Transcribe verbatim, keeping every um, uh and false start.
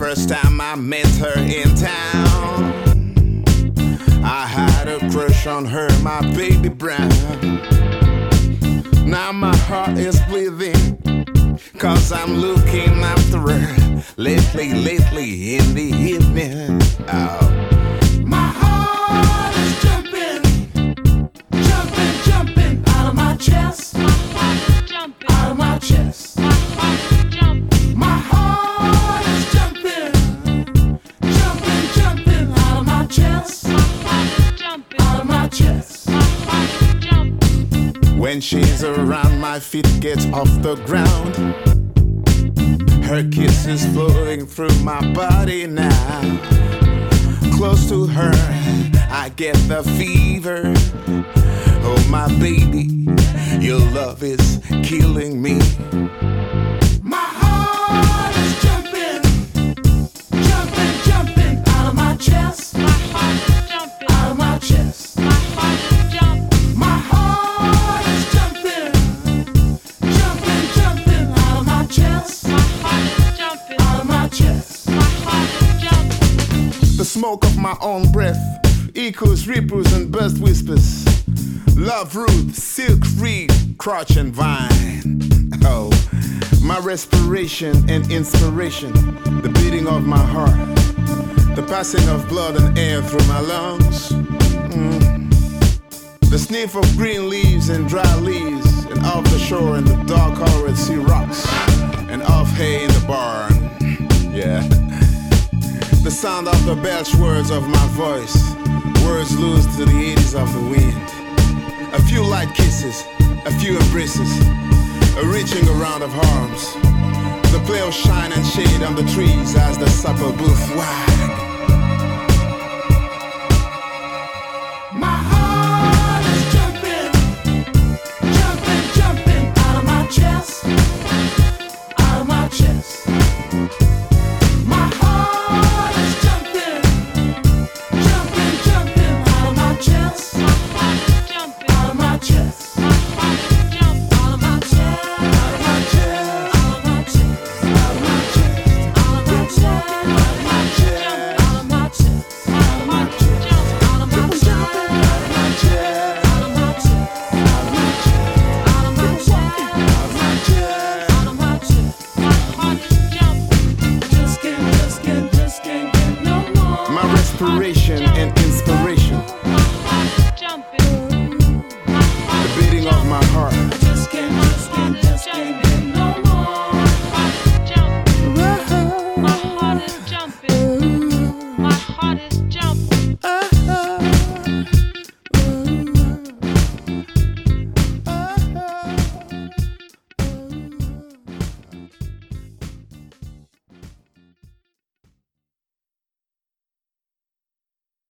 first time I met her in town, I had a crush on her, my baby brown. Now my heart is bleeding, cause I'm looking after her lately, lately in the evening. Oh. My heart is jumping, jumping, jumping out of my chest, My heart is jumping, out of my chest. my heart is jumping, My heart is jumping, jumping, jumping out of my chest, my heart is jumping, out of my chest. my heart is jumping. When she's around, my feet get off the ground. Her kisses flowing through my body now. Close to her, I get the fever. Oh my baby, your love is killing me. My heart is jumping, jumping, jumping out of my chest, My heart is jumping, out of my chest. my heart is jumping, My heart is jumping, jumping, jumping out of my chest, my heart is jumping, out of my chest. my heart is jumping. The smoke of my own breath echoes, ripples, and burst whispers. Love root, silk reed, crotch and vine. Oh, my respiration and inspiration, the beating of my heart, the passing of blood and air through my lungs. Mm. The sniff of green leaves and dry leaves, and off the shore and the dark colored sea rocks, and off hay in the barn. Yeah. The sound of the belch words of my voice, words loose to the eddies of the wind. A few light kisses, a few embraces, a reaching around of arms. The play of shine and shade on the trees as the supper booth wag.